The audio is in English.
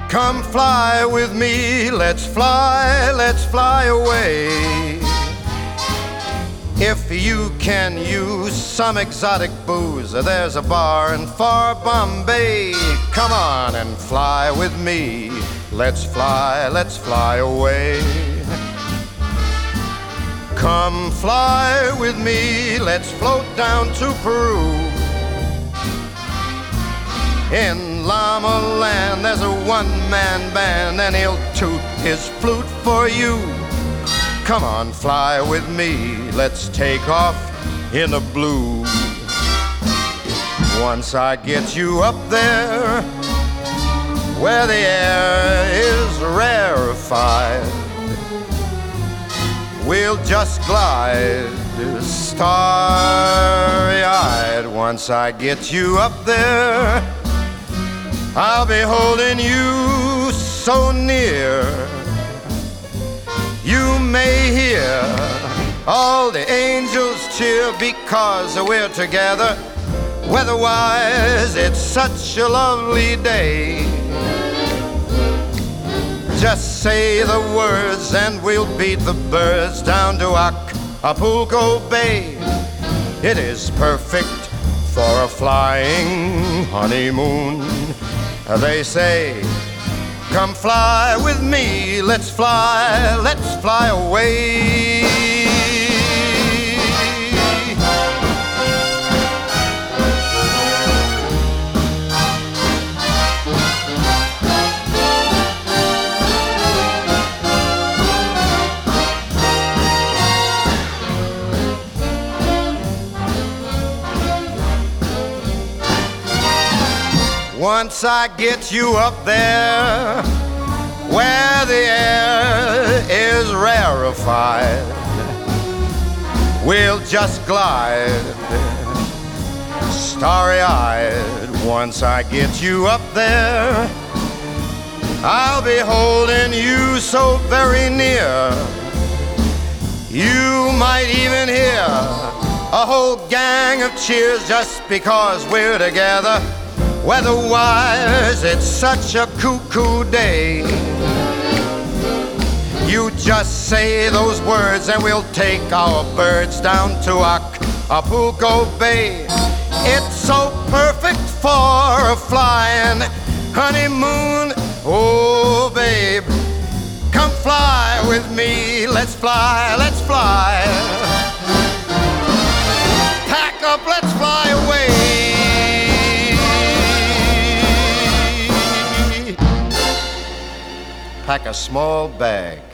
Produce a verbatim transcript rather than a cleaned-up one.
Come fly with me, let's fly, let's fly away. If you can use some exotic booze, there's a bar in far Bombay. Come on and fly with me, let's fly, let's fly away. Come fly with me, let's float down to Peru. In Llama Land there's a one-man band, and he'll toot his flute for you. Come on, fly with me, let's take off in the blue. Once I get you up there, where the air is rarefied, we'll just glide starry-eyed. Once I get you up there, I'll be holding you so near. You may hear all the angels cheer because we're together. Weather-wise, it's such a lovely day. Just say the words and we'll beat the birds down to Acapulco Bay. It is perfect for a flying honeymoon. They say, come fly with me, let's fly, let's fly away. Once I get you up there, where the air is rarefied, we'll just glide starry-eyed. Once I get you up there, I'll be holding you so very near. You might even hear a whole gang of cheers just because we're together. Weather-wise, it's such a cuckoo day. You just say those words and we'll take our birds down to Acapulco Bay. It's so perfect for a flying honeymoon. Oh, babe, come fly with me. Let's fly, let's fly. Pack up, let's fly away. Pack a small bag